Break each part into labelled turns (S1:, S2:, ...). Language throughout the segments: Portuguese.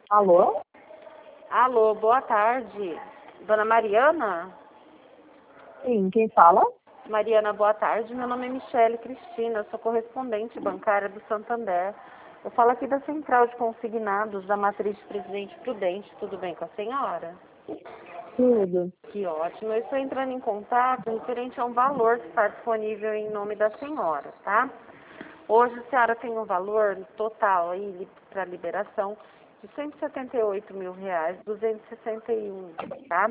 S1: Alô?
S2: Alô, boa tarde. Dona Mariana?
S1: Sim, quem fala?
S2: Mariana, boa tarde. Meu nome é Michele Cristina, eu sou correspondente bancária do Santander. Eu falo aqui da Central de Consignados da Matriz Presidente Prudente. Tudo bem com a senhora?
S1: Tudo.
S2: Que ótimo. Eu estou entrando em contato referente a um valor que está disponível em nome da senhora, tá? Hoje a senhora tem um valor total aí para liberação de R$ 178.261, tá?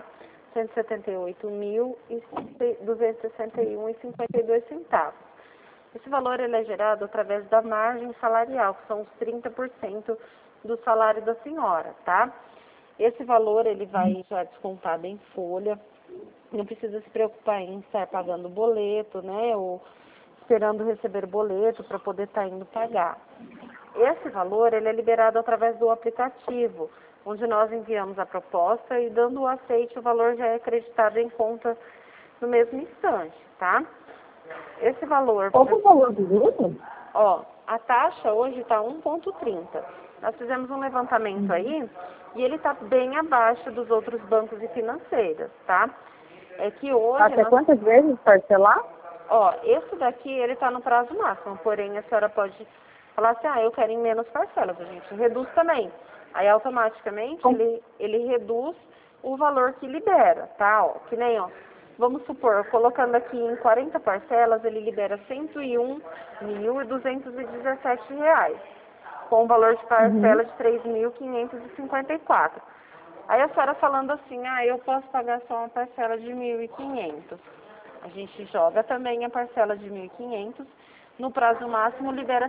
S2: 178.261,52 centavos. Esse valor ele é gerado através da margem salarial, que são os 30% do salário da senhora, tá? Esse valor ele vai já descontado em folha, não precisa se preocupar em estar pagando boleto, né, ou esperando receber boleto para poder estar indo pagar. Esse valor ele é liberado através do aplicativo, onde nós enviamos a proposta e dando o aceite o valor já é acreditado em conta no mesmo instante, tá? Esse valor...
S1: Qual que é o valor do grupo?
S2: Ó, a taxa hoje está 1,30. Nós fizemos um levantamento aí e ele está bem abaixo dos outros bancos e financeiras, tá? É que hoje...
S1: Até quantas vezes parcelar?
S2: Ó, esse daqui ele está no prazo máximo, porém a senhora pode falar assim, eu quero em menos parcelas, a gente reduz também. Aí automaticamente ele reduz o valor que libera, tá? Ó, que nem, vamos supor, colocando aqui em 40 parcelas, ele libera R$ 101.217, com um valor de parcela de R$ 3.554. Aí a senhora falando assim, eu posso pagar só uma parcela de 1.500. A gente joga também a parcela de 1.500, no prazo máximo libera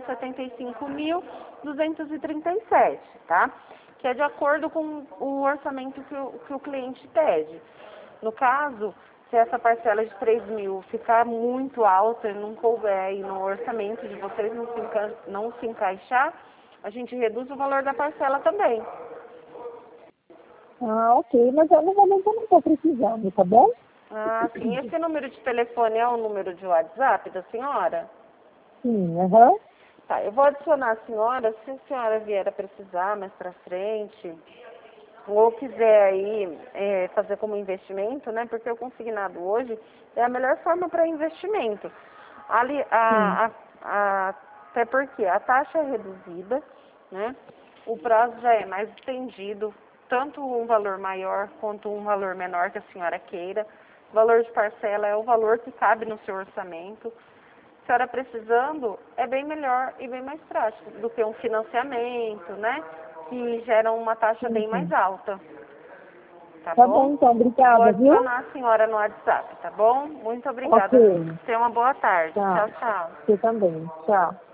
S2: 75.237, tá? Que é de acordo com o orçamento que o cliente pede. No caso, se essa parcela de 3.000 ficar muito alta e não couber aí no orçamento de vocês, não se encaixar, a gente reduz o valor da parcela também.
S1: Ah, ok, mas no momento eu não estou precisando, tá bom?
S2: Ah, sim. Esse número de telefone é o número de WhatsApp da senhora?
S1: Sim, aham.
S2: Tá, eu vou adicionar a senhora, se a senhora vier a precisar mais pra frente, ou quiser aí fazer como investimento, né? Porque o consignado hoje é a melhor forma para investimento. Até porque a taxa é reduzida, né? O prazo já é mais estendido, tanto um valor maior quanto um valor menor que a senhora queira. O valor de parcela é o valor que cabe no seu orçamento. A senhora precisando, é bem melhor e bem mais prático do que um financiamento, né? Que gera uma taxa bem mais alta. Tá
S1: Tá
S2: bom?
S1: bom, então,
S2: Vou
S1: obrigada, viu?
S2: adicionar a senhora no WhatsApp, tá bom? Muito obrigada.
S1: Ok.
S2: Tenha uma boa tarde.
S1: Tchau.
S2: Tchau, tchau.
S1: Você também. Tchau.